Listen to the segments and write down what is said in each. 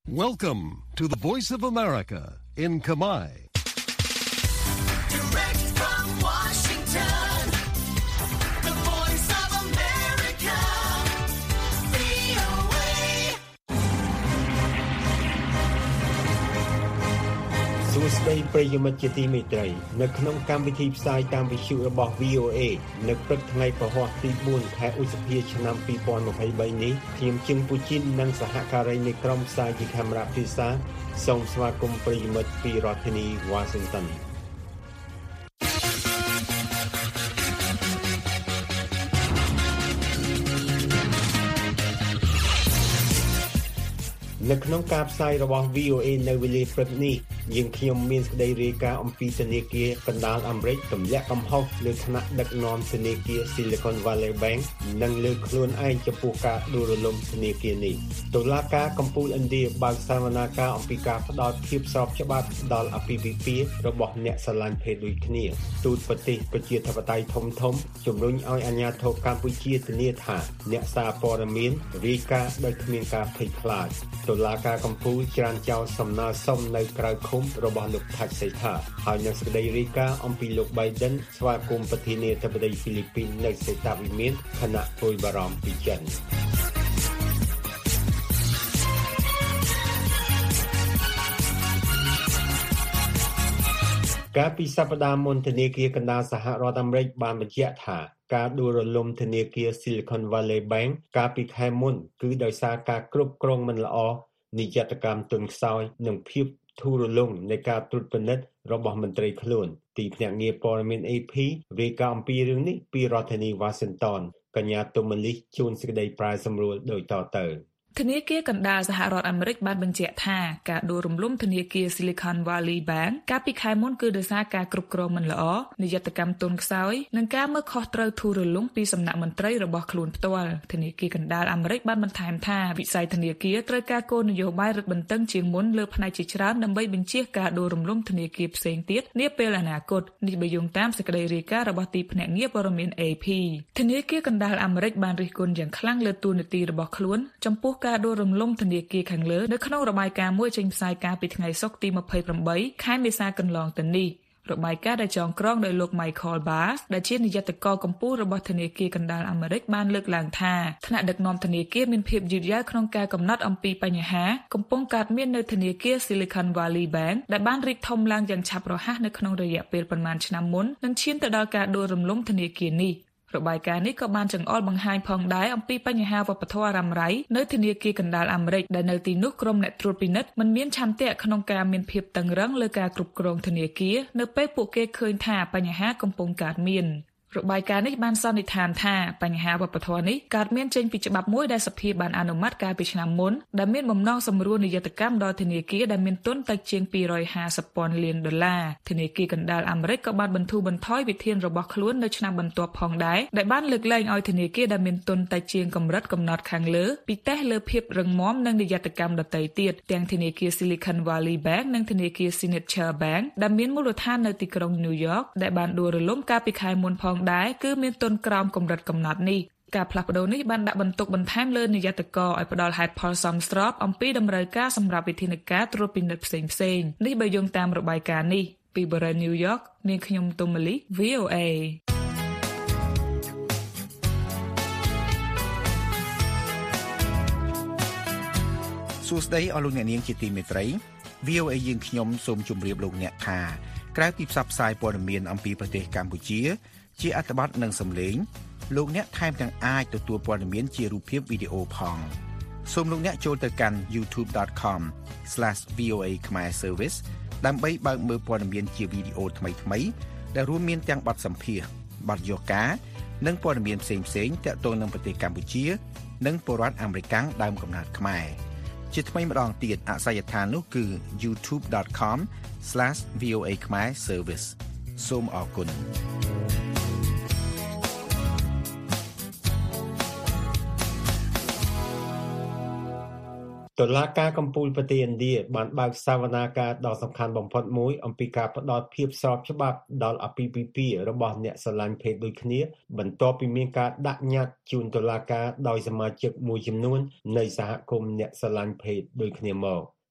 Welcome to the Voice of America in Kamai. Direct from Washington, the Voice of America, VOA. សួស្តីប្រិយមិត្តជាទីមេត្រីនៅក្នុងកម្មវិធីផ្សាយតាមវិទ្យុរបស់ VOA នៅព្រឹកថ្ងៃពហុទី4ខែឧសភាឆ្នាំ2023នេះខ្ញុំជឹងពូជីននិងសហការីនៃក្រុមផ្សាយជាកាមេរ៉ាភាសាសូមស្វាគមន៍ប្រិយមិត្តពីរដ្ឋធានី Washington នៅក្នុងការផ្សាយរបស់ VOA នៅវេលាព្រឹកនេះយើងខ្ញុំមានសេចក្តីរាយការណ៍អំពីធនាគារកណ្ដាលអាមេរិកទម្លាក់កំហុសលើថ្នាក់ដឹកនាំធនាគារ Silicon Valley Bank និងលើខ្លួនឯងចំពោះការដួលរលំធនាគារនេះតុលាការកំពូលឥណ្ឌាបើកសវនាការអំពីការផ្ដោតភាពស្របច្បាប់ដល់អាពាហ៍ពិពាហ៍របស់អ្នកស្រឡាញ់ភេទដូចគ្នាទូតប្រទេសប្រជាធិបតេយ្យធំជំរុញឲ្យអាជ្ញាធរកម្ពុជាធានាថាអ្នកសារព័ត៌មានរាយការណ៍ដោយគ្មានការភ័យខ្លាចតុលាការកំពូលច្រានចោលសំណើសុំនៅក្រៅឃុំរបស់លោកថាច់សេដ្ឋាហើយនៅសេចក្តីរាយការណ៍អំពីលោក Biden ស្វាគមន៍ប្រធានាធិបតីហ្វីលីពីននៅសេតវិមានខណៈព្រួយបារម្ភពីចិនកាលពីសប្តាហ៍មុនធនាគារកណ្ដាលសហរដ្ឋអាមេរិកបានបញ្ជាក់ថាការដួលរលំធនាគារ Silicon Valley Bank កាលពីខែមុនគឺដោយសារការគ្រប់គ្រងមិនល្អនីយត្តកម្មទន់ខ្សោយនិងភាពធូររលុងនៃការត្រួតពិនិត្យរបស់មន្ត្រីខ្លួនទីភ្នាក់ងារព័ត៌មាន AP រាយការណ៍អំពីរឿងនេះពីរដ្ឋធានី Washington កញ្ញាទុំមលីជួនសេចក្តីប្រាយសម្រួលដូចតទៅធនាគារកណ្ដាលសហរដ្ឋអាមេរិកបានបញ្ជាក់ថាការដួលរំលំធនាគារ Silicon Valley Bank កាលពីខែមុនគឺដោយសារការគ្រប់គ្រងមិនល្អនីយត្តកម្មទន់ខ្សោយនិងការមើលខុសត្រូវធូររលុងពីសំណាក់មន្ត្រីរបស់ខ្លួនផ្ទាល់ធនាគារកណ្ដាលអាមេរិកបានបន្ថែមថាវិស័យធនាគារត្រូវការគោលនយោបាយរឹតបន្តឹងជាងមុនលើផ្នែកជាច្រើនដើម្បីបញ្ជៀសការដួលរំលំធនាគារផ្សេងទៀតនាពេលអនាគតនេះបើយោងតាមសេចក្តីរាយការណ៍របស់ទីភ្នាក់ងារព័ត៌មាន AP ធនាគារកណ្ដាលអាមេរិកបានរិះគន់យ៉ាងខ្លាំងលើតួនាទីរបស់ខ្លួនចំពោះការដួលរំលំធនាគារខាងលើនៅក្នុងរបាយការណ៍មួយចេញផ្សាយកាលពីថ្ងៃសុក្រទី28ខែមេសាកន្លងទៅនេះរបាយការណ៍ដែលចងក្រងដោយលោក Michael Barr ដែលជានាយកកំពូលរបស់ធនាគារកណ្ដាលអាមេរិកបានលើកឡើងថាថ្នាក់ដឹកនាំធនាគារមានភាពយឺតយ៉ាវក្នុងការកំណត់អំពីបញ្ហាកំពុងកើតមាននៅធនាគារ Silicon Valley Bank ដែលបានរីកធំឡើងយ៉ាងឆាប់រហ័សនៅក្នុងរយៈពេលប្រមាណឆ្នាំមុននិងឈានទៅដល់ការដួលរំលំធនាគារនេះរបាយការណ៍នេះក៏បានចង្អុលបង្ហាញផងដែរអំពីបញ្ហាវប្បធម៌រ៉ាំរ៉ៃនៅធនាគារកណ្ដាលអាមេរិកដែលនៅទីនោះក្រុមអ្នកត្រួតពិនិត្យមិនមានឆន្ទៈក្នុងការមានភាពតឹងរ៉ឹងលើការគ្រប់គ្រងធនាគារនៅពេលពួកគេឃើញថាបញ្ហាកំពុងកើតមានរបាយការណ៍នេះបានសន្និដ្ឋានថាបញ្ហាវប្បធម៌នេះកើតមានចេញពីច្បាប់មួយដែលសភាបានអនុម័តកាលពីឆ្នាំមុនដែលមានបំណងសម្រួលនីយត្តកម្មដល់ធនាគារដែលមានទុនតិចជាង$250,000 លានធនាគារកណ្ដាលអាមេរិកក៏បានបន្ធូរបន្ថយវិធានរបស់ខ្លួននៅឆ្នាំបន្ទាប់ផងដែរដែលបានលើកលែងឲ្យធនាគារដែលមានទុនតិចជាងកម្រិតកំណត់ខាងលើពីតេស្តលើភាពរឹងមាំនិងនីយត្តកម្មដទៃទៀតទាំងធនាគារ Silicon Valley Bank និងធនាគារ Signature Bank ដែលមានមូលដ្ឋាននៅទីក្រុង New York ដែលបានដួលរលំកាលពីខែមុនផងដែរគឺមានទុនក្រោមកម្រិតកំណត់នេះការផ្លាស់ប្ដូរនេះបានដាក់បន្ទុកបន្ថែមលើនាយកឲ្យផ្ដល់ហេតុផលសមស្របអំពីតម្រូវការសម្រាប់វិធានការត្រួតពិនិត្យផ្សេងៗនេះបើយោងតាមរបាយការណ៍នេះពីបរិយា New York នាងខ្ញុំទុំមលី VOA សួស្តីអស់លោកអ្នកនាងជាទីមេត្រី VOA យើងខ្ញុំសូមជម្រាបលោកអ្នកថាក្រៅពីផ្សព្វផ្សាយព័ត៌មានអំពីប្រទេសកម្ពុជាជាអត្ថបទនិងសំឡេងលោកអ្នកថែមទាំងអាចទទួលព័ត៌មានជារូបភាពវីដេអូផងសូមលោកអ្នកចូលទៅកាន់ youtube.com/VOA Khmer Service ដើម្បីបើកមើលព័ត៌មានជាវីដេអូថ្មីៗដែលរួមមានទាំងបទសម្ភាសន៍បទយកការនិងព័ត៌មានផ្សេងៗទាក់ទងនឹងប្រទេសកម្ពុជានិងពលរដ្ឋអាមេរិកដើមកំណើតខ្មែរជាថ្មីម្ដងទៀតអាសយដ្ឋាននោះគឺ youtube.com/VOA Khmer Service សូមអរគុណតុលាការកំពូលប្រទេសឥណ្ឌាបានបើកសវនាការដ៏សំខាន់បំផុតមួយអំពីការផ្ដល់ភាពស្របច្បាប់ដល់អាពាហ៍ពិពាហ៍របស់អ្នកស្រឡាញ់ភេទដូចគ្នាបន្ទាប់ពីមានការដាក់ញត្តិជូនតុលាការដោយសមាជិកមួយចំនួននៃសហគមន៍អ្នកស្រឡាញ់ភេទដូចគ្នាមក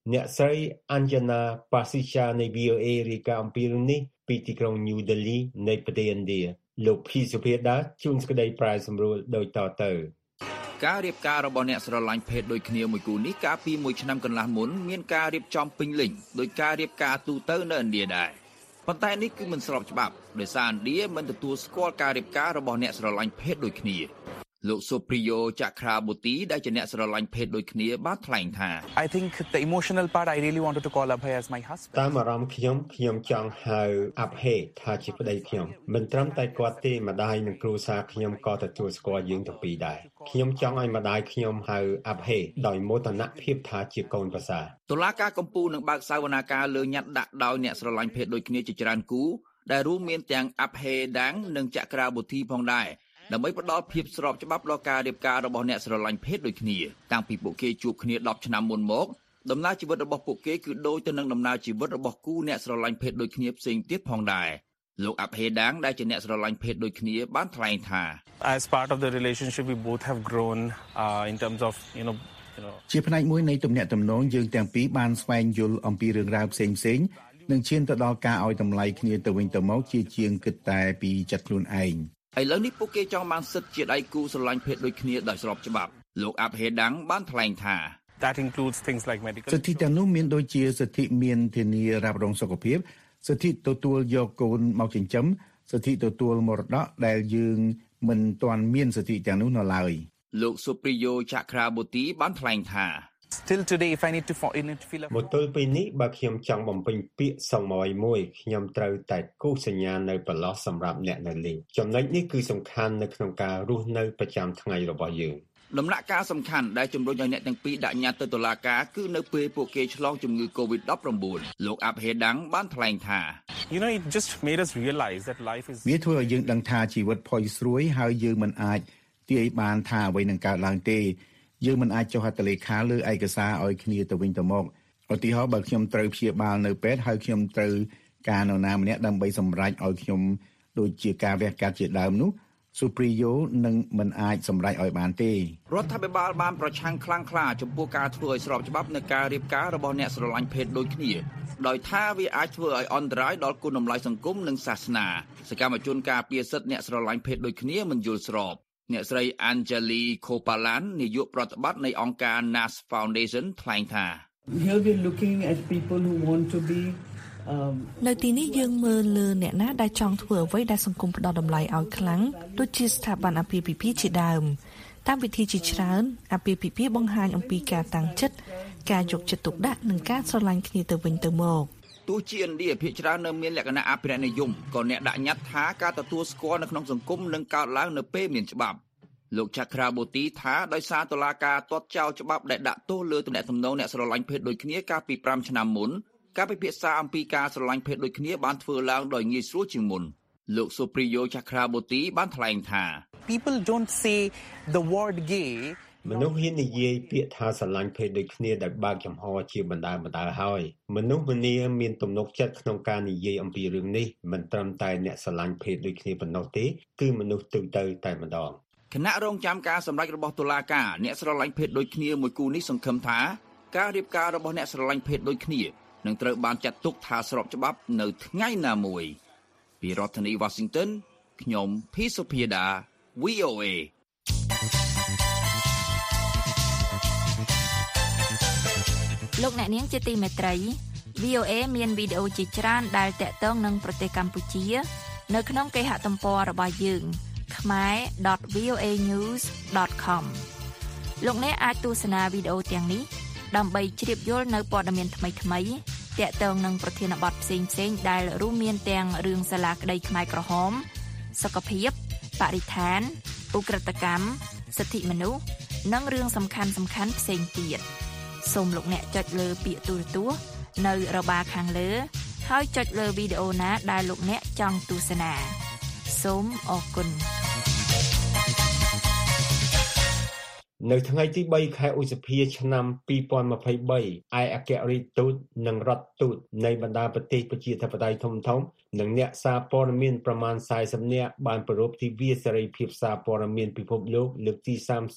អ្នកស្រី Anjana Pasricha នៃ VOA រាយការណ៍អំពីរឿងនេះពីទីក្រុង New Delhi នៃប្រទេសឥណ្ឌាលោកភីសុភាដាជួនស្ដីប្រាយសម្រួលដោយតទៅការរៀបការរបស់អ្នកស្រឡាញ់ភេទដូចគ្នាមួយគូនេះកាលពី1ឆ្នាំកន្លះមុនមានការរៀបចំពេញលេញដោយការរៀបការទូទៅនៅឥណ្ឌាដែរប៉ុន្តែនេះគឺមិនស្របច្បាប់ដោយសារឥណ្ឌាមិនទទួលស្គាល់ការរៀបការរបស់អ្នកស្រឡាញ់ភេទដូចគ្នាលោកសុព្រីយោចក្រាបូទីដែលជាអ្នកស្រឡាញ់ភេទដូចគ្នាបានថ្លែងថា I think the emotional part I really wanted to call Abhay as my husband តាមអារម្មណ៍ខ្ញុំចង់ហៅ Abhay ថាជាប្តីខ្ញុំមិនត្រឹមតែគាត់ទេម្ដាយនិងគ្រួសារខ្ញុំក៏ទទួលស្គាល់យើងទាំងពីរដែរខ្ញុំចង់ឲ្យម្ដាយខ្ញុំហៅ Abhay ដោយមោទនភាពថាជាកូនប្រសាតុលាការកំពូលនឹងបើកសវនាការលើញត្តិដាក់ដោយអ្នកស្រឡាញ់ភេទដូចគ្នាជាច្រើនគូដែលរួមមានទាំង Abhay Dang និងចក្រាបូទីផងដែរដើម្បីផ្ដល់ភាពស្របច្បាប់ដល់ការរៀបការរបស់អ្នកស្រឡាញ់ភេទដូចគ្នាតាំងពីពួកគេជួបគ្នា10ឆ្នាំមុនមកដំណើរជីវិតរបស់ពួកគេគឺដូចទៅនឹងដំណើរជីវិតរបស់គូអ្នកស្រឡាញ់ភេទដូចគ្នាផ្សេងទៀតផងដែរលោក Abhay Dang ដែលជាអ្នកស្រឡាញ់ភេទដូចគ្នាបានថ្លែងថា As part of the relationship we both have grown in terms of you know ជាផ្នែកមួយនៃទំនាក់ទំនងយើងទាំងពីរបានស្វែងយល់អំពីរឿងរ៉ាវផ្សេងៗនិងឈានទៅដល់ការឲ្យតម្លៃគ្នាទៅវិញទៅមកជាជាងគិតតែពីចិត្តខ្លួនឯងឥឡូវនេះពួកគេចង់បានសិទ្ធិជាដៃគូស្រឡាញ់ភេទដូចគ្នាដោយស្របច្បាប់លោក Abhay Dang បានថ្លែងថា That includes things like medical សិទ្ធិទាំងនោះមានដូចជាសិទ្ធិមានធានារ៉ាប់រងសុខភាពសិទ្ធិទទួលយកកូនមកចិញ្ចឹមសិទ្ធិទទួលមរតកដែលយើងមិនទាន់មានសិទ្ធិទាំងនោះនៅឡើយលោកសុព្រីយោចក្រាបូទីបានថ្លែងថា Still today if I need to feel មកទល់ពេលនេះបើខ្ញុំចង់បំពេញពាក្យសុំអ្វីមួយខ្ញុំត្រូវតែគូសសញ្ញានៅប្រឡោះសម្រាប់អ្នកនៅលេងចំណុចនេះគឺសំខាន់នៅក្នុងការរស់នៅប្រចាំថ្ងៃរបស់យើងដំណាក់កាលសំខាន់ដែលជំរុញឲ្យអ្នកទាំងពីរដាក់ញត្តិទៅតុលាការគឺនៅពេលពួកគេឆ្លងជំងឺ COVID-19 លោក Abhay Dang បានថ្លែងថា You know it just made us realize that life is វាធ្វើឲ្យយើងដឹងថាជីវិតផុយស្រួយហើយយើងមិនអាចទាយបានថាអ្វីនឹងកើតឡើងទេយើងមិនអាចចុះហត្ថលេខាលើឯកសារឲ្យគ្នាទៅវិញទៅមកឧទាហរណ៍បើខ្ញុំត្រូវព្យាបាលនៅពេទ្យហើយខ្ញុំត្រូវការនរណាម្នាក់ដើម្បីសម្រេចឲ្យខ្ញុំដូចជាការវះកាត់ជាដើមនោះស៊ូព្រីយ៉ូនឹងមិនអាចសម្រេចឲ្យបានទេរដ្ឋាភិបាលបានប្រឆាំងខ្លាំងក្លាចំពោះការធ្វើឲ្យស្របច្បាប់នៃការរៀបការរបស់អ្នកស្រឡាញ់ភេទដូចគ្នាដោយថាវាអាចធ្វើឲ្យអន្តរាយដល់គុណតម្លៃសង្គមនិងសាសនាសកម្មជនការពារសិទ្ធិអ្នកស្រឡាញ់ភេទដូចគ្នាមិនយល់ស្របអ្នកស្រី Anjali Khopalan នាយកប្រតិបត្តិនៃអង្គការ Nas Foundation ថ្លែងថា Here we looking at people who want to be នៅទីនេះយើងមើលលើអ្នកណាដែលចង់ធ្វើអ្វីដែលសង្គមផ្ដល់តម្លៃឲ្យខ្លាំងដូចជាស្ថាប័នអាពាហ៍ពិពាហ៍ជាដើមតាមវិធីជាច្រើនអាពាហ៍ពិពាហ៍បង្ហាញអំពីការតាំងចិត្តការយកចិត្តទុកដាក់និងការស្រឡាញ់គ្នាទៅវិញទៅមកទោះជាឥណ្ឌាភាគច្រើននៅមានលក្ខណៈអភិរក្សនិយមក៏អ្នកដាក់ញត្តិថាការទទួលស្គាល់នៅក្នុងសង្គមនឹងកើតឡើងនៅពេលមានច្បាប់លោកចក្រាបូទីថាដោយសារតុលាការទាត់ចោលច្បាប់ដែលដាក់ទោសលើទំនាក់ទំនងអ្នកស្រឡាញ់ភេទដូចគ្នាកាលពី5ឆ្នាំមុនការពិភាក្សាអំពីការស្រឡាញ់ភេទដូចគ្នាបានធ្វើឡើងដោយងាយស្រួលជាងមុនលោកសុព្រីយ៉ូចក្រាបូទីបានថ្លែងថា People don't say the word gay មនុស្សហ៊ាននិយាយពាក្យថាស្រឡាញ់ភេទដូចគ្នាដែលបើកចំហជាបណ្ដើរហើយមនុស្សម្នាមានទំនុកចិត្តក្នុងការនិយាយអំពីរឿងនេះមិនត្រឹមតែអ្នកស្រឡាញ់ភេទដូចគ្នាប៉ុណ្ណោះទេគឺមនុស្សទូទៅតែម្ដងគណៈរងចាំការសម្រេចរបស់តុលាការអ្នកស្រឡាញ់ភេទដូចគ្នាមួយគូនេះសង្ឃឹមថាការរៀបការរបស់អ្នកស្រឡាញ់ភេទដូចគ្នានឹងត្រូវបានចាត់ទុកថាស្របច្បាប់នៅថ្ងៃណាមួយពីរដ្ឋធានី Washington ខ្ញុំភីសុភាដា VOA លោកអ្នកនាងជាទីមេត្រី VOA មានវីដេអូជាច្រើនដែលតាក់ទងនឹងប្រទេសកម្ពុជានៅក្នុងគេហទំព័ររបស់យើង khmer.voanews.com លោកអ្នកអាចទស្សនាវីដេអូទាំងនេះដើម្បីជ្រាបយល់នៅព័ត៌មានថ្មីៗតាក់ទងនឹងប្រធានបទផ្សេងៗដែលរួមមានទាំងរឿងសាលាក្តីខ្មែរក្រហមសុខភាពបរិស្ថានឧក្រិដ្ឋកម្មសិទ្ធិមនុស្សនិងរឿងសំខាន់ៗផ្សេងទៀតសូមលោកអ្នកចុចលើពាក្យទូរទស្សន៍នៅរបារខាងលើហើយចុចលើវីដេអូណាដែលលោកអ្នកចង់ទស្សនាសូមអរគុណនៅថ្ងៃទី3ខែឧសភាឆ្នាំ2023ឯអគ្គរដ្ឋទូតនិងរដ្ឋទូតនៃបណ្ដាប្រទេសប្រជាធិបតេយ្យធំៗនិងអ្នកសារព័ត៌មានប្រមាណ40នាក់បានប្រារព្ធទិវាសេរីភាពសារព័ត៌មានពិភពលោកលើកទី30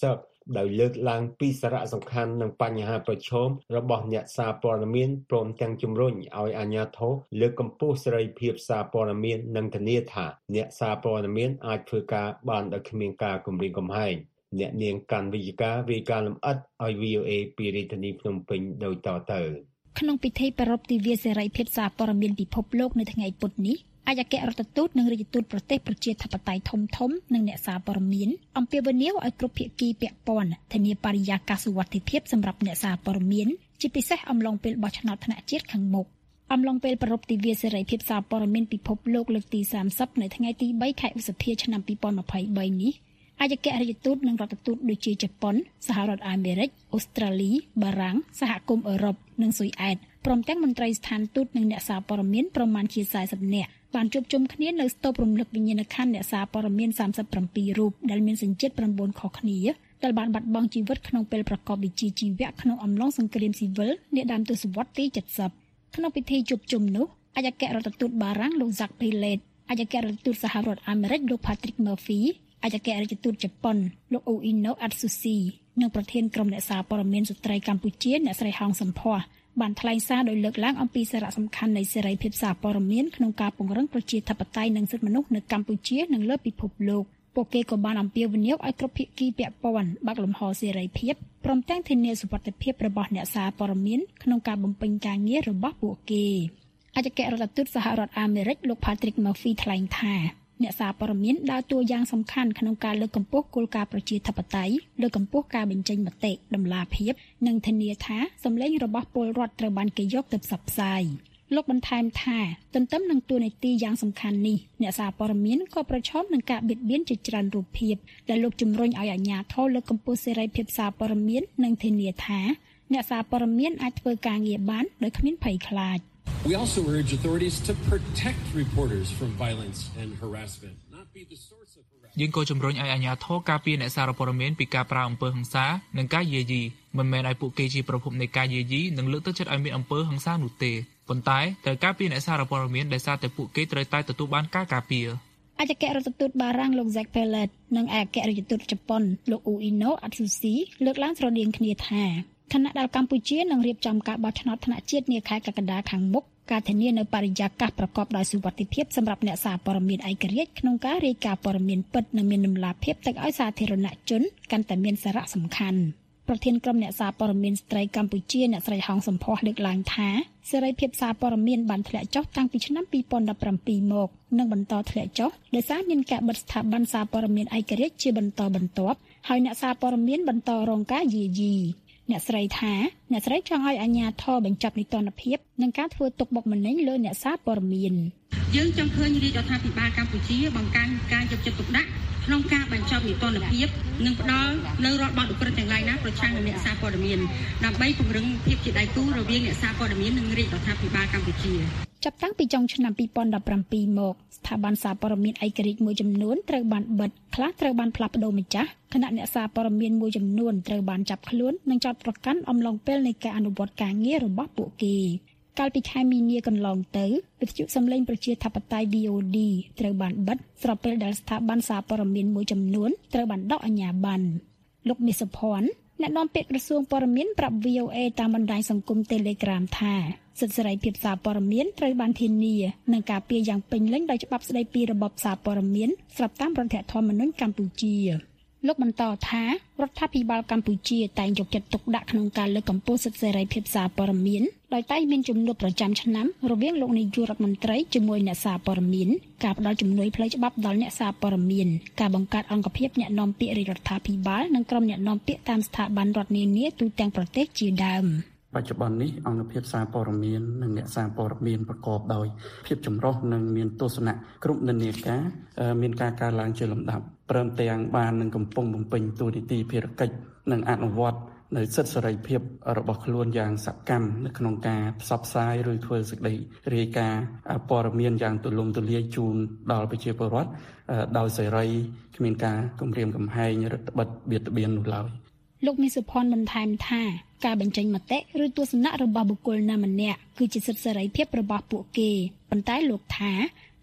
ដោយលើកឡើងពីសារៈសំខាន់និងបញ្ហាប្រឈមរបស់អ្នកសារព័ត៌មានព្រមទាំងជំរុញឲ្យអាជ្ញាធរលើកកម្ពស់សេរីភាពសារព័ត៌មាននិងធានាថាអ្នកសារព័ត៌មានអាចធ្វើការបានដោយគ្មានការគំរាមកំហែងអ្នកនាងកាន់វិជ្ជការរាយការណ៍លម្អិតឲ្យ VOA ពីរាជធានីភ្នំពេញដោយតទៅក្នុងពិធីប្រារព្ធទិវាសេរីភាពសារព័ត៌មានពិភពលោកនៅថ្ងៃពុធនេះអគ្គរដ្ឋទូតនិងរាជទូតប្រទេសប្រជាធិបតេយ្យធំៗនិងអ្នកសារព័ត៌មានអំពាវនាវឲ្យគ្រប់ភាគីពាក់ព័ន្ធធានាបរិយាកាសសុវត្ថិភាពសម្រាប់អ្នកសារព័ត៌មានជាពិសេសអំឡុងពេលបោះឆ្នោតថ្នាក់ជាតិខាងមុខអំឡុងពេលប្រារព្ធទិវាសេរីភាពសារព័ត៌មានពិភពលោកលើកទី30នៅថ្ងៃទី3ខែឧសភាឆ្នាំ2023នេះអគ្គរដ្ឋទូតនិងរដ្ឋទូតដូចជាជប៉ុនសហរដ្ឋអាមេរិកអូស្ត្រាលីបារាំងសហគមន៍អឺរ៉ុបនិងស៊ុយអែតព្រមទាំងមន្ត្រីស្ថានទូតនិងអ្នកសារព័ត៌មានប្រមាណជា40នាក់បានជួបជុំគ្នានៅស្តុបរំលឹកវិញ្ញាណក្ខន្ធអ្នកសារព័ត៌មាន37រូបដែលមានសញ្ជាតិ9ខុសគ្នាដែលបានបាត់បង់ជីវិតក្នុងពេលប្រកបវិជ្ជាជីវៈក្នុងអំឡុងសង្គ្រាមស៊ីវិលនាដើមទសវត្សរ៍ទី70ក្នុងពិធីជួបជុំនោះអគ្គរដ្ឋទូតបារាំងលោក Jacques Pellet អគ្គរដ្ឋទូតសហរដ្ឋអាមេរិកលោក Patrick Murphy អគ្គរដ្ឋទូតជប៉ុនលោក Ueno Atsushi និងប្រធានក្រុមអ្នកសារព័ត៌មានស្ត្រីកម្ពុជាអ្នកស្រីហងសំភ័សបានថ្លែងសារដោយលើកឡើងអំពីសារៈសំខាន់នៃសេរីភាពសារព័ត៌មានក្នុងការពង្រឹងប្រជាធិបតេយ្យនិងសិទ្ធិមនុស្សនៅកម្ពុជានិងលើពិភពលោកពួកគេក៏បានអំពាវនាវឲ្យគ្រប់ភាគីពាក់ព័ន្ធបើកលំហសេរីភាពព្រមទាំងធានាសុវត្ថិភាពរបស់អ្នកសារព័ត៌មានក្នុងការបំពេញការងាររបស់ពួកគេអគ្គរដ្ឋទូតសហរដ្ឋអាមេរិកលោក Patrick Murphy ថ្លែងថាអ្នកសារព័ត៌មានដើរតួយ៉ាងសំខាន់ក្នុងការលើកកម្ពស់គោលការណ៍ប្រជាធិបតេយ្យលើកកម្ពស់ការបញ្ចេញមតិតម្លាភាពនិងធានាថាសម្លេងរបស់ពលរដ្ឋត្រូវបានគេយកទៅផ្សព្វផ្សាយលោកបន្ថែមថាទន្ទឹមនឹងតួនាទីយ៉ាងសំខាន់នេះអ្នកសារព័ត៌មានក៏ប្រឈមនឹងការបៀតបៀនជាច្រើនរូបភាពដែលលោកជំរុញឲ្យអាជ្ញាធរលើកកម្ពស់សេរីភាពសារព័ត៌មាននិងធានាថាអ្នកសារព័ត៌មានអាចធ្វើការងារបានដោយគ្មានភ័យខ្លាច We also urge authorities to protect reporters from violence and harassment, not be the source of harassment. យើងក៏ជំរុញឲ្យអាជ្ញាធរការពារអ្នកសារព័ត៌មានពីការប្រើអំពើហិង្សានិងការយាយីមិនមែនឲ្យពួកគេជាប្រភពនៃការយាយីនិងលើកទឹកចិត្តឲ្យមានអំពើហិង្សានោះទេប៉ុន្តែត្រូវការពារអ្នកសារព័ត៌មានដែលសារតែពួកគេត្រូវតែទទួលបានការការពារអគ្គរដ្ឋទូតបារាំងលោក Jacques Pellet និងអគ្គរដ្ឋទូតជប៉ុនលោក Ueno Atsushi លើកឡើងស្រដៀងគ្នាថាខណៈដែលកម្ពុជានឹងរៀបចំការបោះឆ្នោតថ្នាក់ជាតិនាខែកក្កដាខាងមុខការធានានៅបរិយាកាសប្រកបដោយសុវត្ថិភាពសម្រាប់អ្នកសារព័ត៌មានឯករាជ្យក្នុងការរាយការណ៍ព័ត៌មានពិតនិងមានតម្លាភាពទៅឲ្យសាធារណជនកាន់តែមានសារៈសំខាន់ប្រធានក្រុមអ្នកសារព័ត៌មានស្ត្រីកម្ពុជាអ្នកស្រីហងសំភ័សលើកឡើងថាសេរីភាពសារព័ត៌មានបានធ្លាក់ចុះតាំងពីឆ្នាំ2017មកនិងបន្តធ្លាក់ចុះដោយសារមានការបិទស្ថាប័នសារព័ត៌មានឯករាជ្យជាបន្តបន្ទាប់ហើយអ្នកសារព័ត៌មានបន្តរងការយាយីអ្នកស្រីថាអ្នកស្រីចង់ឲ្យអាជ្ញាធរបញ្ចប់នីតិរដ្ឋភាពនិងការធ្វើទុកបុកម្នេញលើអ្នកសារព័ត៌មានយើងចង់ឃើញរាជរដ្ឋាភិបាលកម្ពុជាបង្កើនការយកចិត្តទុកដាក់ក្នុងការបញ្ចប់នីតិរដ្ឋភាពនិងផ្ដល់នូវរដ្ឋបတ်ឧក្រិដ្ឋទាំងឡាយណាប្រឆាំងនឹងអ្នកសារព័ត៌មានដើម្បីពង្រឹងភាពជាដៃគូរវាងអ្នកសារព័ត៌មាននិងរាជរដ្ឋាភិបាលកម្ពុជាចាប់តាំងពីចុងឆ្នាំ2017មកស្ថាប័នសារព័ត៌មានឯករាជ្យមួយចំនួនត្រូវបានបិទខ្លះត្រូវបានផ្លាស់ប្តូរម្ចាស់ខណៈអ្នកសារព័ត៌មានមួយចំនួនត្រូវបានចាប់ខ្លួននិងចោទប្រកាន់អំឡុងពេលនៃការអនុវត្តការងាររបស់ពួកគេកាលពីខែមីនាកន្លងទៅវិទ្យុសំឡេងប្រជាធិបតេយ្យ VOD ត្រូវបានបិទស្របពេលដែលស្ថាប័នសារព័ត៌មានមួយចំនួនត្រូវបានដកអាជ្ញាប័ណ្ណលោកមាសសុភ័ណ្ឌអ្នកនាំពាក្យក្រសួងព័ត៌មានប្រាប់ VOA តាមបណ្ដាញសង្គម Telegram ថាសិទ្ធិសេរីភាពសារព័ត៌មានត្រូវបានធានានិងការពារយ៉ាងពេញលេញដោយច្បាប់ស្តីពីរបបសារព័ត៌មានស្របតាមរដ្ឋធម្មនុញ្ញកម្ពុជាលោកបន្តថារដ្ឋាភិបាលកម្ពុជាតែងយកចិត្តទុកដាក់ក្នុងការលើកកម្ពស់សិទ្ធិសេរីភាពសារព័ត៌មានដោយតែងមានជំនួបប្រចាំឆ្នាំរវាងលោកនាយករដ្ឋមន្ត្រីជាមួយអ្នកសារព័ត៌មានការផ្តល់ជំនួយផ្លូវច្បាប់ដល់អ្នកសារព័ត៌មានការបង្កើតអង្គភាពអ្នកនាំពាក្យរាជរដ្ឋាភិបាលនិងក្រុមអ្នកនាំពាក្យតាមស្ថាប័នរដ្ឋនានាទូទាំងប្រទេសជាដើមបច្ចុប្បន្ននេះអង្គភាពសារព័ត៌មាននិងអ្នកសារព័ត៌មានប្រកបដោយភាពចម្រុះនិងមានទស្សនៈគ្រប់និន្នាការមានការកើនឡើងជាលំដាប់ព្រមទាំងបាននឹងកំពុងបំពេញតួនាទីភារកិច្ចនិងអនុវត្តនៅសិទ្ធិសេរីភាពរបស់ខ្លួនយ៉ាងសកម្មនៅក្នុងការផ្សព្វផ្សាយឬធ្វើសេចក្តីរាយការណ៍ព័ត៌មានយ៉ាងទូលំទូលាយជូនដល់ប្រជាពលរដ្ឋដោយសេរីគ្មានការគំរាមកំហែងរដ្ឋបិទបៀតបៀននោះឡើយលោកមាសសុភ័ណ្ឌបន្ថែមថាការបញ្ចេញមតិឬទស្សនៈរបស់បុគ្គលណាម្នាក់គឺជាសិទ្ធិសេរីភាពរបស់ពួកគេប៉ុន្តែលោកថា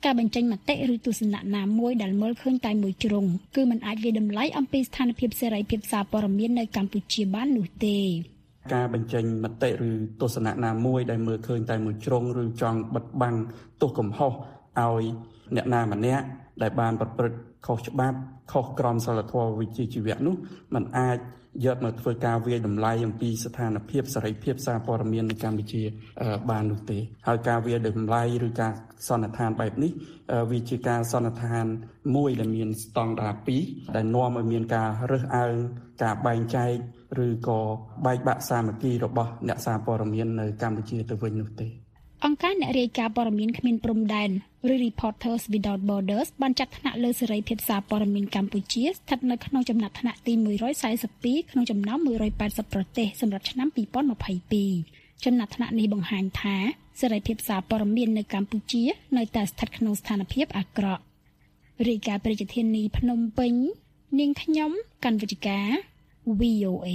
ការបញ្ចេញមតិឬទស្សនៈណាមួយដែលមើលឃើញតែមួយជ្រុងគឺมันអាចវាតម្លៃអំពីស្ថានភាពសេរីភាពសារព័ត៌មាននៅកម្ពុជាបាននោះទេការបញ្ចេញមតិឬទស្សនៈណាមួយដែលមើលឃើញតែមួយជ្រុងឬចង់បិទបាំងទោសកំហុសឲ្យអ្នកណាម្នាក់ដែលបានប្រព្រឹត្តខុសច្បាប់ខុសក្រមសីលធម៌វិជ្ជាជីវៈនោះมันអាចយកមកធ្វើការវាយតម្លៃអំពីស្ថានភាពសេរីភាពសារព័ត៌មាននៅកម្ពុជាបាននោះទេហើយការវាយតម្លៃឬការសន្និដ្ឋានបែបនេះវាជាការសន្និដ្ឋានមួយដែលមានស្តង់ដារ2ដែលនាំឲ្យមានការរើសអើងការបែងចែកឬក៏បែកបាក់សាមគ្គីរបស់អ្នកសារព័ត៌មាននៅកម្ពុជាទៅវិញនោះទេអង្គការអ្នករាយការណ៍ព័ត៌មានគ្មានព្រំដែនឬ Reporters Without Borders បានចាត់ថ្នាក់លើសេរីភាពសារព័ត៌មានកម្ពុជាស្ថិតនៅក្នុងចំណាត់ថ្នាក់ទី142ក្នុងចំណោម180ប្រទេសសម្រាប់ឆ្នាំ2022ចំណាត់ថ្នាក់នេះបង្ហាញថាសេរីភាពសារព័ត៌មាននៅកម្ពុជានៅតែស្ថិតក្នុងស្ថានភាពអាក្រក់រាយការណ៍ពីរាជធានីភ្នំពេញនាងខ្ញុំកណ្ឌវិជ្ជការ VOA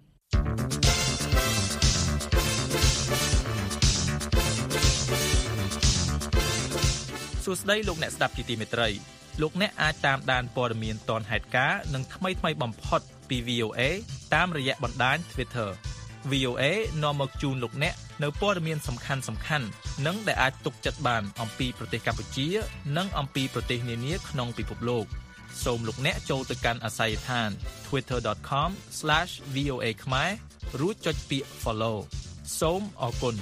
សួស្តីលោកអ្នកស្ដាប់ជាទីមេត្រីលោកអ្នកអាចតាមដានព័ត៌មានទាន់ហេតុការណ៍និងថ្មីៗបំផុតពី VOA តាមរយៈបណ្ដាញ Twitter VOA នាំមកជូនលោកអ្នកនៅព័ត៌មានសំខាន់ៗនិងដែលអាចទុកចិត្តបានអំពីប្រទេសកម្ពុជានិងអំពីប្រទេសនានាក្នុងពិភពលោកសូមលោកអ្នកចូលទៅកាន់អាសយដ្ឋាន twitter.com/voa ខ្មែររួចចុចពាក្យ follow សូមអរគុណ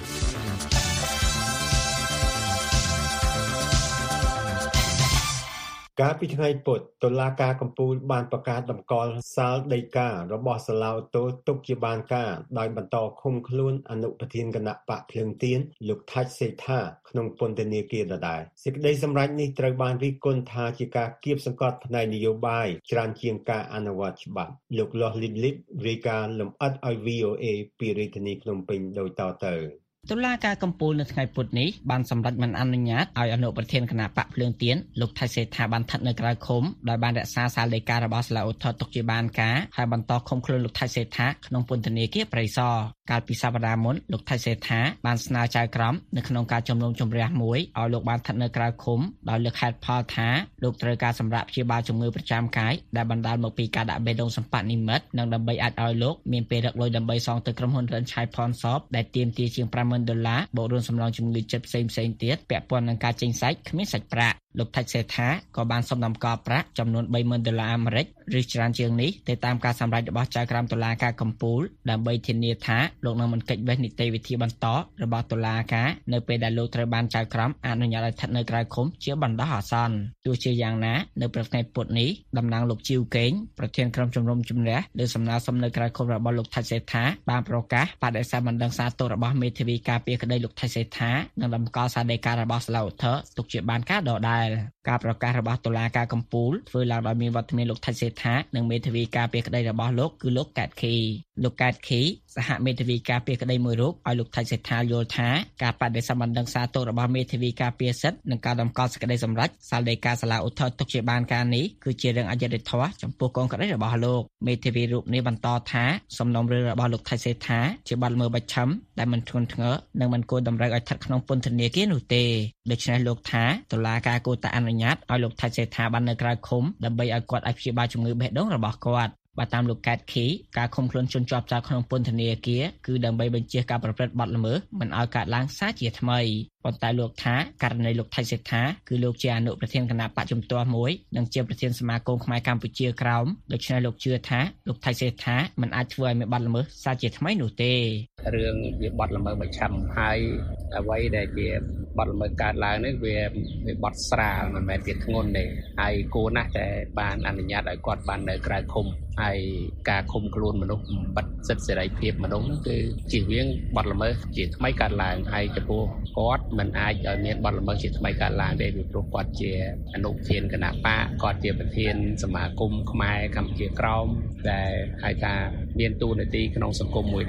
កាលពីថ្ងៃពុធតុលាការកំពូលបានប្រកាសតម្កល់សាលដីការបស់សាឡាវតូទុកជាបានការដោយបន្តឃុំខ្លួនអនុប្រធានគណៈបកភ្លើងទៀនលោកថាច់សេដ្ឋាក្នុងពន្ធនាគារដដែលសេចក្តីសម្រេចនេះត្រូវបានរិះគន់ថាជាការគៀបសង្កត់ផ្នែកនយោបាយច្រើនជាងការអនុវត្តច្បាប់លោកលាស់លីលីបរាយការណ៍លម្អិតឲ្យ VOA ពីរាជធានីភ្នំពេញដូចតទៅតុលាការកំពូលនៅថ្ងៃពុធនេះបានសម្រេចមិនអនុញ្ញាតឲ្យអនុប្រធានគណៈបកភ្លើងទៀនលោកថៃសេដ្ឋាបានស្ថិតនៅក្រៅឃុំដោយបានរក្សាសាលដីការបស់សាឡាឧទ្ធរទុកជាបានការហើយបន្តឃុំខ្លួនលោកថៃសេដ្ឋាក្នុងពន្ធនាគារព្រៃសរកាលពីសប្តាហ៍មុនលោកថៃសេដ្ឋាបានស្នើចៅក្រមនៅក្នុងការជំនុំជម្រះមួយឲ្យលោកបានស្ថិតនៅក្រៅឃុំដោយលើកហេតុផលថាលោកត្រូវការសម្រាប់ព្យាបាលជំងឺប្រចាំកាយដែលបណ្ដាលមកពីការដាក់បេះដូងសម្បត្តិនិម្មិតនិងដើម្បីអាចឲ្យលោកមានពេលរកលុយដើម្បីសងទៅក្រុមហ៊ុនរិនឆៃផនសបដែលទាមទារជាង$50,000បូករួមសំណងជំងឺចិត្តផ្សេងៗទៀតពាក់ព័ន្ធនឹងការចេញសាច់គ្មានសាច់ប្រាក់លោកថាច់សេដ្ឋាក៏បានសុំតម្កល់ប្រាក់ចំនួន$30,000អាមេរិកឬច្រើនជាងនេះទៅតាមការសម្រេចរបស់ចៅក្រមតុលាការកំពូលដើម្បីធានាថាលោកនឹងមិនកិច្ចវេះនីតិវិធីបន្តរបស់តុលាការនៅពេលដែលលោកត្រូវបានចៅក្រមអនុញ្ញាតឲ្យស្ថិតនៅក្រៅឃុំជាបណ្ដោះអាសន្នទោះជាយ៉ាងណានៅព្រឹកថ្ងៃពុធនេះតំណាងលោកជីវកេងប្រធានក្រុមជំនុំជម្រះលើសំណើសុំនៅក្រៅឃុំរបស់លោកថាច់សេដ្ឋាបានប្រកាសបដិសេធបណ្ដឹងសារទោសរបស់មេធាវីការពារក្តីលោកថៃសេដ្ឋានិងតម្កល់សាលដីការបស់សាឡាឧទ្ធរទុកជាបានការដដែលការប្រកាសរបស់តុលាការកំពូលធ្វើឡើងដោយមានវត្តមានលោកថៃសេដ្ឋានិងមេធាវីការពារក្តីរបស់លោកគឺលោកកែតខីលោកកែតខីសហមេធាវីការពារក្តីមួយរូបឲ្យលោកថៃសេដ្ឋាយល់ថាការបដិសេធបណ្ដឹងសារទោសរបស់មេធាវីការពារសិទ្ធិនិងការតម្កល់សេចក្តីសម្រេចសាលដីកាសាឡាឧទ្ធរទុកជាបានការនេះគឺជារឿងអយុត្តិធម៌ចំពោះកូនក្តីរបស់លោកមេធាវីរូបនេះបន្តថាសំណុំរឿងរបស់លោកថៃសេដ្ឋាជាបទល្មើសបិទឈឹមដែលមិនធ្ងន់ធ្ងរនិងមិនគួរតម្រូវឲ្យស្ថិតក្នុងពន្ធនាគារនោះទេដូច្នេះលោកថាតុលាការគួរតែអនុញ្ញាតឲ្យលោកថៃសេដ្ឋាបាននៅក្រៅឃុំដើម្បីឲ្យគាត់អាចព្យាបាលជំងឺបេះដូងរបស់គាត់បើតាមលោកកែតខីការឃុំខ្លួនជនជាប់ចោទក្នុងពន្ធនាគារគឺដើម្បីបញ្ជាការប្រព្រឹត្តបទល្មើសមិនឲ្យកើតឡើងសារជាថ្មីប៉ុន្តែលោកថាករណីលោកថៃសេដ្ឋាគឺលោកជាអនុប្រធានគណៈបច្ចុប្បន្នមួយនិងជាប្រធានសមាគមខ្មែរកម្ពុជាក្រោមដូច្នេះលោកជឿថាលោកថៃសេដ្ឋាមិនអាចធ្វើឲ្យមានបទល្មើសសារជាថ្មីនោះទេរឿងវាបទល្មើសមួយឆាំហើយអ្វីដែលជាបទល្មើសកើតឡើងនេះវាបទស្រាលមិនមែនជាធ្ងន់ទេហើយគួរណាស់តែបានអនុញ្ញាតឲ្យគាត់បាននៅក្រៅឃុំហើយការឃុំខ្លួនមនុស្សបំបត្តិសិទ្ធិសេរីភាពមនុស្សហ្នឹងគឺជៀសវាងបទល្មើសជាថ្មីកើតឡើងហើយចំពោះគាត់មិនអាចឲ្យមានបទល្មើសជាថ្មីកើតឡើងទេពីព្រោះគាត់ជាអនុប្រធានគណៈបកគាត់ជាប្រធានសមាគមខ្មែរកម្ពុជាក្រោមដែលហៅថាមានតួនាទីក្នុងសង្គមមួយដែរ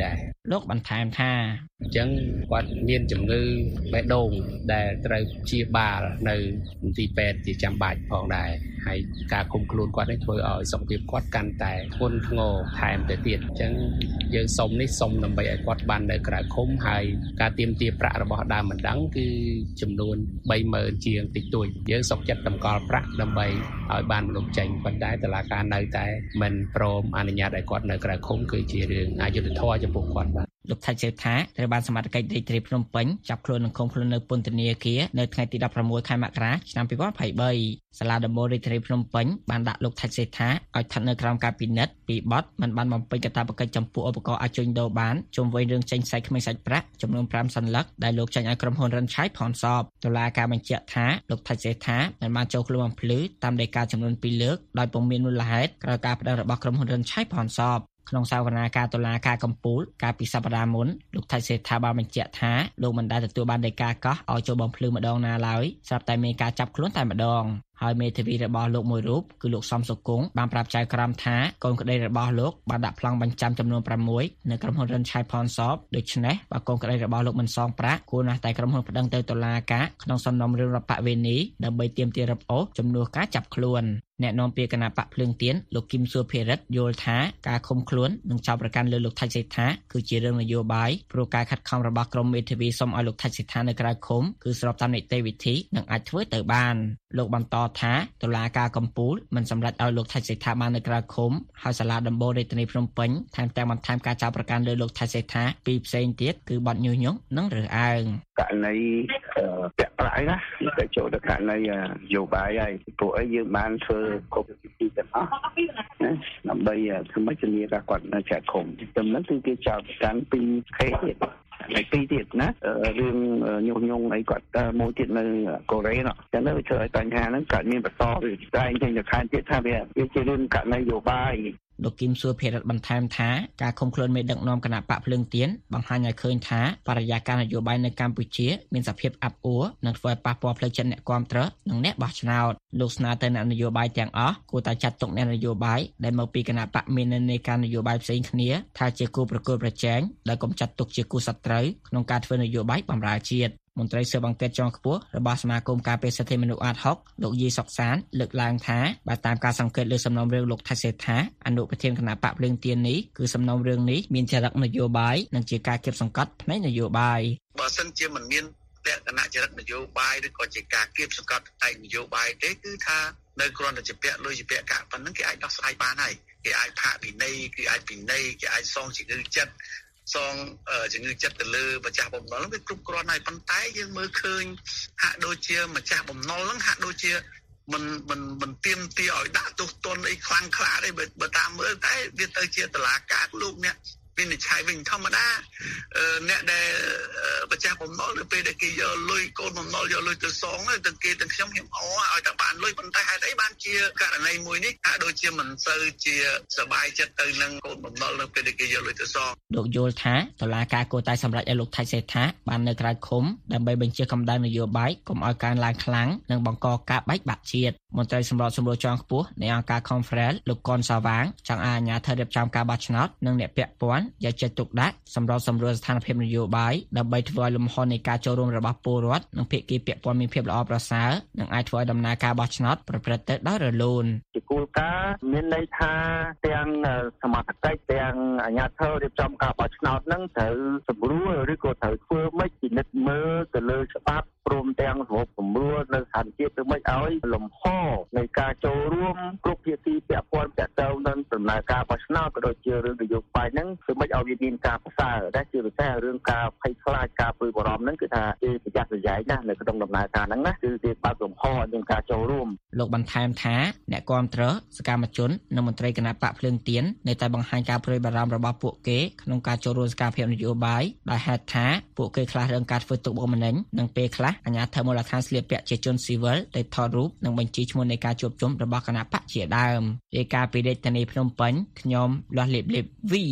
លោកបន្ថែមថាអញ្ចឹងគាត់មានជំងឺបេះដូងដែលត្រូវព្យាបាលនៅមន្ទីរពេទ្យជាចាំបាច់ផងដែរហើយការឃុំខ្លួនគាត់នេះធ្វើឲ្យសុខភាពគាត់កាន់តែធ្ងន់ធ្ងរថែមទៅទៀតអញ្ចឹងយើងសុំដើម្បីឲ្យគាត់បាននៅក្រៅឃុំហើយការទាមទារប្រាក់របស់ដើមមិនដឹងគឺចំនួន 30,000 ជាងតិចតួចយើងសុខចិត្តតម្កល់ប្រាក់ដើម្បីឲ្យបានមនុស្សចេញប៉ុន្តែតុលាការនៅតែមិនព្រមអនុញ្ញាតឲ្យគាត់នៅក្រៅឃុំគឺជារឿងអយុត្តិធម៌ចំពោះគាត់បាទលោកថៃសេដ្ឋាត្រូវបានសមត្ថកិច្ចរាជធានីភ្នំពេញចាប់ខ្លួននិងឃុំខ្លួននៅពន្ធនាគារនៅថ្ងៃទី16ខែមករាឆ្នាំ2023សាលាដំបូងរាជធានីភ្នំពេញបានដាក់លោកថៃសេដ្ឋាឲ្យស្ថិតនៅក្រោមការពិនិត្យពីបទមិនបានបំពេញកាតព្វកិច្ចចំពោះឧបករណ៍អាចជួញដូរបានជុំវិញរឿងចេញសាច់ក្មេងសាច់ប្រាក់ចំនួន5សន្លឹកដែលលោកចេញឲ្យក្រុមហ៊ុនរិនឆៃផនសបតុលាការបញ្ជាក់ថាលោកថៃសេដ្ឋាមិនបានចូលខ្លួនបំភ្លឺតាមដីកាចំនួន2លើកដោយពុំមានមូលហេតុក្រោយការប្តឹងរបស់ក្រុមហ៊ុនរិនឆៃផនសបក្នុងសវនាការតុលាការកំពូលកាលពីសប្តាហ៍មុនលោកថៃសេដ្ឋាបានបញ្ជាក់ថាលោកមិនដែលទទួលបានដីកាកោះឲ្យចូលបំភ្លឺម្ដងណាឡើយស្រាប់តែមានការចាប់ខ្លួនតែម្ដងហើយមេធាវីរបស់លោកមួយរូបគឺលោកសំសុគង្គបានប្រាប់ចៅក្រមថាកូនក្តីរបស់លោកបានដាក់ប្លង់បញ្ចាំចំនួន6នៅក្រុមហ៊ុនរិនឆៃផនសបដូច្នេះបើកូនក្តីរបស់លោកមិនសងប្រាក់គួរណាស់តែក្រុមហ៊ុនប្តឹងទៅតុលាការក្នុងសំណុំរឿងរដ្ឋបវេនីដើម្បីទាមទាររឹបអូសជំនួសការចាប់ខ្លួនអ្នកនាំពាក្យគណៈបកភ្លើងទៀនលោកគឹមសុភិរិទ្ធយល់ថាការឃុំខ្លួននិងចោទប្រកាន់លើលោកថៃសេដ្ឋាគឺជារឿងនយោបាយព្រោះការខិតខំរបស់ក្រុមមេធាវីសុំឲ្យលោកថៃសេដ្ឋានៅក្រៅឃុំគឺស្របតាមនីតិវិធីនិងអាចធ្វើទៅបានលោកបន្តថាតុលាការកំពូលមិនសម្រេចឲ្យលោកថៃសេដ្ឋាបាននៅក្រៅឃុំហើយសាលាដំបូងរាជធានីភ្នំពេញថែមទាំងបន្ថែមការចោទប្រកាន់លើលោកថៃសេដ្ឋាពីផ្សេងទៀតគឺបទញុះញង់និងរើសអើងករណីពាក់ប្រាក់ណាតែចូលទៅករណីយោបាយហើយព្រោះអីយើងបានធ្វើគ្រប់ពីទាំងអស់ណាដើម្បីធ្វើម៉េចជំនាញថាគាត់នៅចែកឃុំទំនឹងគឺគេចោទប្រកាន់ពីខេទៀតហើយពីរទៀតណារឿងញុះញង់អីគាត់មួយទៀតនៅកូរ៉េនោះចឹងទៅធ្វើឲ្យបញ្ហាហ្នឹងកើតមានបន្តវាតែចេញទៅខាងទៀតថាវាជារឿងករណីយោបាយលោកគឹមសុភិរិទ្ធបន្ថែមថាការឃុំខ្លួនមេដឹកនាំគណៈបកភ្លើងទៀនបង្ហាញឲ្យឃើញថាបរិយាកាសនយោបាយនៅកម្ពុជាមានសភាពអាប់អួរនិងធ្វើឲ្យប៉ះពាល់ផ្លូវចិត្តអ្នកគាំទ្រនិងអ្នកបោះឆ្នោតលោកស្នើទៅអ្នកនយោបាយទាំងអស់គួរតែចាត់ទុកអ្នកនយោបាយដែលមកពីគណៈបកមាននិន្នាការនយោបាយផ្សេងគ្នាថាជាគូប្រកួតប្រជែងដោយកុំចាត់ទុកជាគូសត្រូវក្នុងការធ្វើនយោបាយបម្រើជាតិមន្ត្រីស៊ើបអង្កេតជាន់ខ្ពស់របស់សមាគមការពារសិទ្ធិមនុស្សអាត6លោកយីសុកសានលើកឡើងថាបើតាមការសង្កេតលើសំណុំរឿងលោកថៃសេដ្ឋាអនុប្រធានគណៈបកភ្លើងទៀននេះគឺសំណុំរឿងនេះមានចរិតនយោបាយនិងជាការគៀបសង្កត់ផ្នែកនយោបាយបើសិនជាមិនមានលក្ខណៈចរិតនយោបាយឬក៏ជាការគៀបសង្កត់ផ្នែកនយោបាយទេគឺថានៅគ្រាន់តែជាពាក់លុយជាពាក់កាក់ប៉ុណ្ណឹងគេអាចដោះស្រាយបានហើយគេអាចផាកពិន័យគឺអាចពិន័យគេអាចសងជំងឺចិត្តសងជំងឺចិត្តទៅលើម្ចាស់បំណុលហ្នឹងវាគ្រប់គ្រាន់ហើយប៉ុន្តែយើងមើលឃើញហាក់ដូចជាម្ចាស់បំណុលហ្នឹងហាក់ដូចជាមិនទៀមទាឲ្យដាក់ទោសទណ្ឌអីខ្លាំងខ្លាទេបើតាមមើលតែវាទៅជាតឡាការលោកអ្នកវិនិច្ឆ័យវិញធម្មតាអ្នកដែលម្ចាស់បំណុលនៅពេលដែលគេយកលុយកូនបំណុលយកលុយទៅសងទៅគេទាំងខ្ញុំឲ្យតែបានលុយប៉ុន្តែហេតុអីបានជាករណីមួយនេះហាក់ដូចជាមិនសូវជាសប្បាយចិត្តទៅនឹងកូនបំណុលនៅពេលដែលគេយកលុយទៅសងលោកយល់ថាតុលាការគួរតែសម្រេចឲ្យលោកថៃសេដ្ឋាបាននៅក្រៅឃុំដើម្បីបញ្ជាកម្ដៅនយោបាយកុំឲ្យកើនឡើងខ្លាំងនិងបង្កការបែកបាក់ជាតិមន្ត្រីសម្របសម្រួលជាន់ខ្ពស់នៃអង្គការ Conference លោកកនសាវាងចង់ឲ្យអាជ្ញាធររៀបចំការបោះឆ្នោតនិងអ្នកពាក់ព័ន្ធយកចិត្តទុកដាក់សម្របសម្រួលស្ថានភាពនយោបាយដើម្បីធ្វើឲ្យលំហនៃការចូលរួមរបស់ពលរដ្ឋនិងភាគីពាក់ព័ន្ធមានភាពល្អប្រសើរនិងអាចធ្វើឲ្យដំណើរការបោះឆ្នោតប្រព្រឹត្តទៅដោយរលូនជាគោលការណ៍មានន័យថាទាំងសមត្ថកិច្ចទាំងអាជ្ញាធររៀបចំការបោះឆ្នោតនឹងត្រូវសម្រួលឬក៏ត្រូវធ្វើម៉េចពិនិត្យមើលទៅលើច្បាប់ព្រមទាំងសម្របសម្រួលនៅស្ថានភាពទៅម៉េចឲ្យលំហនៃការចូលរួមគ្រប់ភាគីពាក់ព័ន្ធទៅនឹងដំណើរការបោះឆ្នោតក៏ដូចជារឿងនយោបាយហ្នឹងធ្វើម៉េចឲ្យវាមានការប្រសើរដែលជាពិសេសរឿងការភ័យខ្លាចការព្រួយបារម្ភហ្នឹងគឺថាគេប្រយ័ត្នប្រយែងណាស់នៅក្នុងដំណើរការហ្នឹងណាគឺគេបើកលំហឲ្យមានការចូលរួមលោកបន្ថែមថាអ្នកគាំទ្រសកម្មជននិងមន្ត្រីគណៈបកភ្លើងទៀននៅតែបង្ហាញការព្រួយបារម្ភរបស់ពួកគេក្នុងការចូលរួមសកម្មភាពនយោបាយដោយហេតុថាពួកគេខ្លះរឿងការធ្វើទុកបុកម្នេញនិងពេលខ្លះអាជ្ញាធរមូលដ្ឋានស្លៀកពាក់ជាជនស៊ីវិលទៅថតរូបនិងបញ្ជីឈ្មោះនៃការជួបជុំរបស់គណៈបកជាដើមរាយការណ៍ពីរាជធានីភ្នំពេញខ្ញុំលាស់លៀបលៀប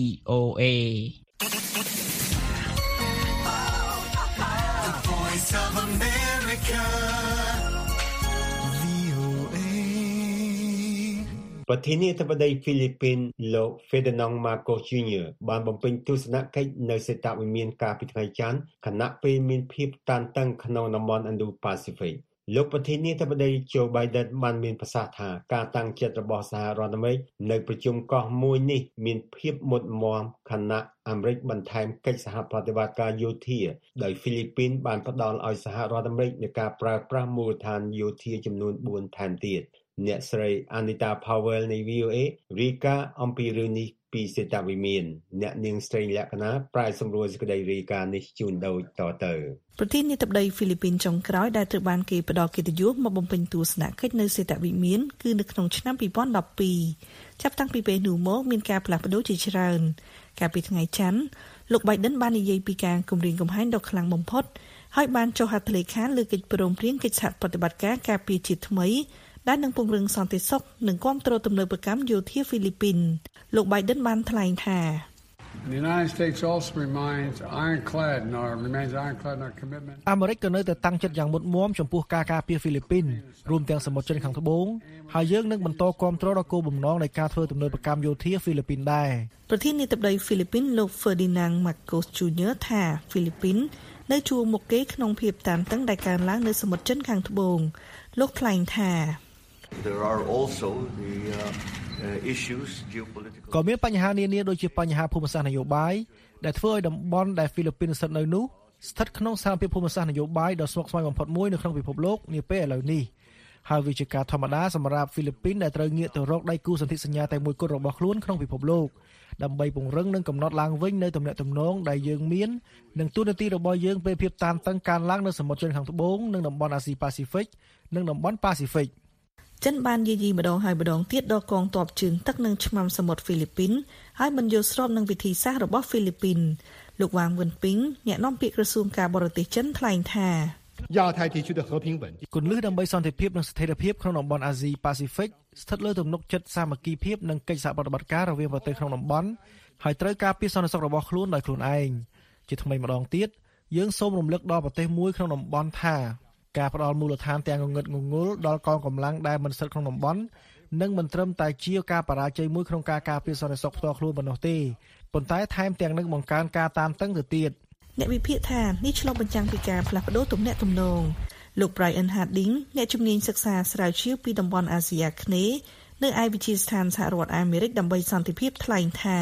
VOA Voice of America, VOA ប្រធានាធិបតីហ្វីលីពីនលោក Ferdinand Marcos Jr. បានបំពេញទស្សនកិច្ចនៅសេតវិមានកាលពីថ្ងៃច័ន្ទខណៈពេលមានភាពតានតឹងក្នុងតំបន់ Indo-Pacific លោកប្រធានាធិបតី Joe Biden បានមានប្រសាសន៍ថាការតាំងចិត្តរបស់សហរដ្ឋអាមេរិកនៅប្រជុំកោះមួយនេះមានភាពមុតមាំខណៈអាមេរិកបន្ថែមកិច្ចសហប្រតិបត្តិការយោធាដោយហ្វីលីពីនបានផ្ដល់ឲ្យសហរដ្ឋអាមេរិកនៃការប្រើប្រាស់មូលដ្ឋានយោធាចំនួន4ថែមទៀតអ្នកស្រី Anita Powell នៃ VOA រាយការណ៍អំពីរឿងនេះពីសេតវិមានអ្នកនាងស្រីលក្ខណៈប្រាយសម្រួលសេចក្តីរាយការណ៍នេះជូនដូចតទៅប្រធានាធិបតីហ្វីលីពីនចុងក្រោយដែលត្រូវបានគេផ្ដល់កិត្តិយសមកបំពេញទស្សនកិច្ចនៅសេតវិមានគឺនៅក្នុងឆ្នាំ2012ចាប់តាំងពីពេលនោះមកមានការផ្លាស់ប្ដូរជាច្រើនកាលពីថ្ងៃច័ន្ទលោក Biden បាននិយាយពីការគម្រាមកំហែងដ៏ខ្លាំងបំផុតហើយបានចុះហត្ថលេខាលើកិច្ចព្រមព្រៀងកិច្ចសហប្រតិបត្តិការការពារជាតិថ្មីដែលនឹងពង្រឹងសន្តិសុខនិងគាំទ្រទំនើបកម្មយោធាហ្វីលីពីនលោក Biden បានថ្លែងថា The United States also remains ironclad in our commitment. អាមេរិកក៏នៅតែតាំងចិត្តយ៉ាងមុតមាំចំពោះការការពារហ្វីលីពីនរួមទាំងសមុទ្រចិនខាងត្បូងហើយយើងនឹងបន្តគាំទ្រដល់គោលបំណងនៃការធ្វើទំនើបកម្មយោធាហ្វីលីពីនដែរប្រធានាធិបតីហ្វីលីពីនលោក Ferdinand Marcos Jr. ថាហ្វីលីពីននៅជួរមុខគេក្នុងភាពតានតឹងដែលកើនឡើងនៅសមុទ្រចិនខាងត្បូងលោកថ្លែងថា There are also the issues geopolitical ក៏មានបញ្ហានានាដូចជាបញ្ហាភូមិសាស្ត្រនយោបាយដែលធ្វើឲ្យតំបន់ដែលហ្វីលីពីនស្ថិតនៅនោះស្ថិតក្នុងស្ថានភាពភូមិសាស្ត្រនយោបាយដ៏ស្មុគស្មាញបំផុតមួយនៅក្នុងពិភពលោកនាពេលឥឡូវនេះហើយវាជាការធម្មតាសម្រាប់ហ្វីលីពីនដែលត្រូវងាកទៅរកដៃគូសន្ធិសញ្ញាតែមួយគត់របស់ខ្លួនក្នុងពិភពលោកដើម្បីពង្រឹងនិងកំណត់ឡើងវិញនៅទំនាក់ទំនងដែលយើងមាននិងទូនាទីរបស់យើងពេលភាពតានតឹងកើនឡើងនៅសមុទ្រចិនខាងត្បូងនិងតំបន់អាស៊ីប៉ាស៊ីហ្វិកនិងតំបន់ប៉ាស៊ីហ្វិកចិនបានយាយីម្ដងហើយម្ដងទៀតដល់កងទ័ពជើងទឹកនិងឆ្មាំសមុទ្រហ្វីលីពីនហើយមិនយល់ស្របនឹងវិធីសាស្ត្ររបស់ហ្វីលីពីនលោកវ៉ាងវិនពីងអ្នកនាំពាក្យក្រសួងការបរទេសចិនថ្លែងថាគន្លឹះដើម្បីសន្តិភាពនិងស្ថិរភាពក្នុងតំបន់អាស៊ីប៉ាស៊ីហ្វិកស្ថិតលើទំនុកចិត្តសាមគ្គីភាពនិងកិច្ចសហប្រតិបត្តិការរវាងប្រទេសក្នុងតំបន់ហើយត្រូវការពារសន្តិសុខរបស់ខ្លួនដោយខ្លួនឯងជាថ្មីម្ដងទៀតយើងសូមរំលឹកដល់ប្រទេសមួយក្នុងតំបន់ថាការផ្ដល់មូលដ្ឋានទាំងងងឹតងងល់ដល់កងកម្លាំងដែលមិនស្ថិតក្នុងតំបន់និងមិនត្រឹមតែជាការបរាជ័យមួយក្នុងការការពារសន្តិសុខផ្ទាល់ខ្លួនប៉ុណ្ណោះទេប៉ុន្តែថែមទាំងនឹងបង្កើនការតានតឹងទៅទៀតអ្នកវិភាគថានេះឆ្លុះបញ្ចាំងពីការផ្លាស់ប្ដូរទំនាក់ទំនងលោក Brian Harding អ្នកជំនាញសិក្សាស្រាវជ្រាវពីតំបន់អាស៊ីអាគ្នេយ៍នៅឯវិទ្យាស្ថានសហរដ្ឋអាមេរិកដើម្បីសន្តិភាពថ្លែងថា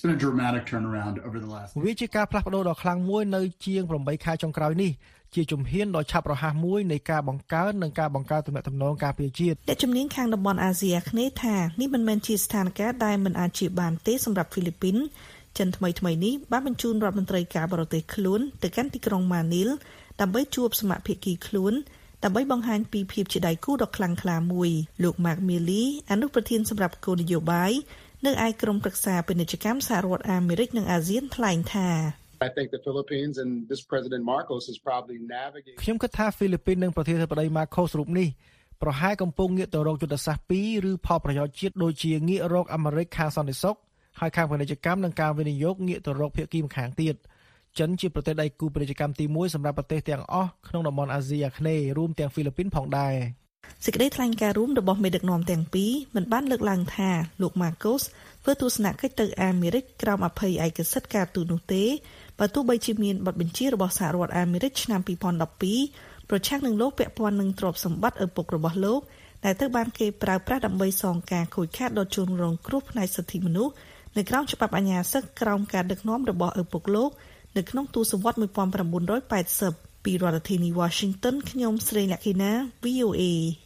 វាជាការផ្លាស់ប្ដូរដ៏ខ្លាំងមួយនៅជាង8ខែចុងក្រោយនេះជាជំហានដ៏ឆាប់រហ័សមួយនៃការបង្កើននិងការបង្កើតទំនាក់ទំនងការពារជាតិអ្នកជំនាញខាងតំបន់អាស៊ីអាគ្នេយ៍ថានេះមិនមែនជាស្ថានភាពដែលមិនអាចជាបានទេសម្រាប់ហ្វីលីពីនចិនថ្មីនេះបានបញ្ជូនរដ្ឋមន្ត្រីការបរទេសខ្លួនទៅកាន់ទីក្រុងម៉ានីលដើម្បីជួបសមាភិកីខ្លួនដើម្បីបង្ហាញពីភាពជាដៃគូដ៏ខ្លាំងក្លាមួយលោក Mark Milley អនុប្រធានសម្រាប់គោលនយោបាយនៅឯក្រុមប្រឹក្សាពាណិជ្ជកម្មសហរដ្ឋអាមេរិកនិងអាស៊ានថ្លែងថា I think the Philippines and this President Marcos is probably navigating ខ្ញុំគិតថាហ្វីលីពីននិងប្រធានាធិបតី Marcos រូបនេះប្រហែលកំពុងងាកទៅរកយុទ្ធសាស្ត្រ2ឬផលប្រយោជន៍ជាតិដូចជាងាករកអាមេរិកខាងសន្តិសុខហើយខាងពាណិជ្ជកម្មនិងការវិនិយោគងាកទៅរកភាគីម្ខាងទៀតចិនជាប្រទេសដៃគូពាណិជ្ជកម្មទី1សម្រាប់ប្រទេសទាំងអស់ក្នុងតំបន់អាស៊ីអាគ្នេយ៍រួមទាំងហ្វីលីពីនផងដែរសេចក្តីថ្លែងការណ៍រួមរបស់មេដឹកនាំទាំងពីរមិនបានលើកឡើងថាលោក Marcos ធ្វើទស្សនកិច្ចទៅអាមេរិកក្រោមអភ័យឯកសិទ្ធិការទូតនោះទេបើទោះបីជាមានបទបញ្ជារបស់សហរដ្ឋអាមេរិកឆ្នាំ2012ប្រឆាំងនឹងលោកពាក់ព័ន្ធនឹងទ្រព្យសម្បត្តិឪពុករបស់លោកដែលត្រូវបានគេប្រើប្រាស់ដើម្បីសងការខូចខាតដល់ជនរងគ្រោះផ្នែកសិទ្ធិមនុស្សនៅក្រោមច្បាប់អាញាសិទ្ធិក្រោមការដឹកនាំរបស់ឪពុកលោកនៅក្នុងទសវត្សរ៍1980ពីរដ្ឋធានី Washington ខ្ញុំស្រីលក្ខិណា VOA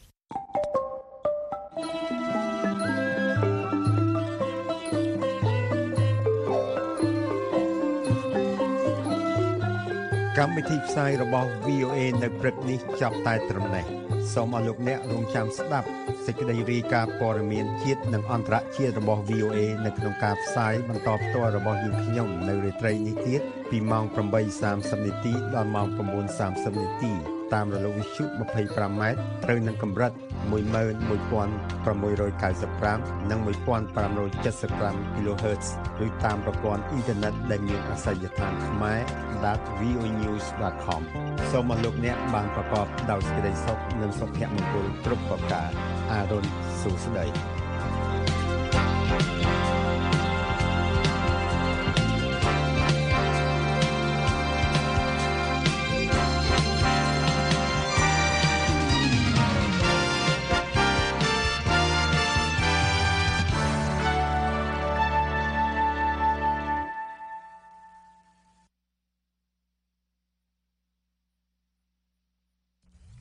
កម្មវិធីផ្សាយរបស់ VOA នៅព្រឹកនេះចាប់តែត្រឹមនេះសូមអរលោកអ្នករងចាំស្ដាប់សេចក្តីរាយការណ៍ព័ត៌មានជាតិនិងអន្តរជាតិរបស់ VOA នៅក្នុងការផ្សាយបន្តផ្ទាល់របស់យើងខ្ញុំនៅរាត្រីនេះទៀតពីម៉ោង 8:30 នាទីដល់ម៉ោង 9:30 នាទីតាមរលកវិទ្យុ 25 ម៉ែត្រត្រូវនឹងកម្រិត 11695 និង 1575 kHz ឬតាមប្រព័ន្ធអ៊ីនធឺណិតដែលមានអាសយដ្ឋានខ្មែរ.voanews.com សូមអរលោកអ្នកបានប្រកបដោយសេចក្តីសុខនិងសុភមង្គលគ្រប់ប្រការអារុនសួស្តី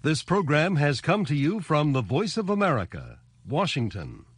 This program has come to you from the Voice of America, Washington.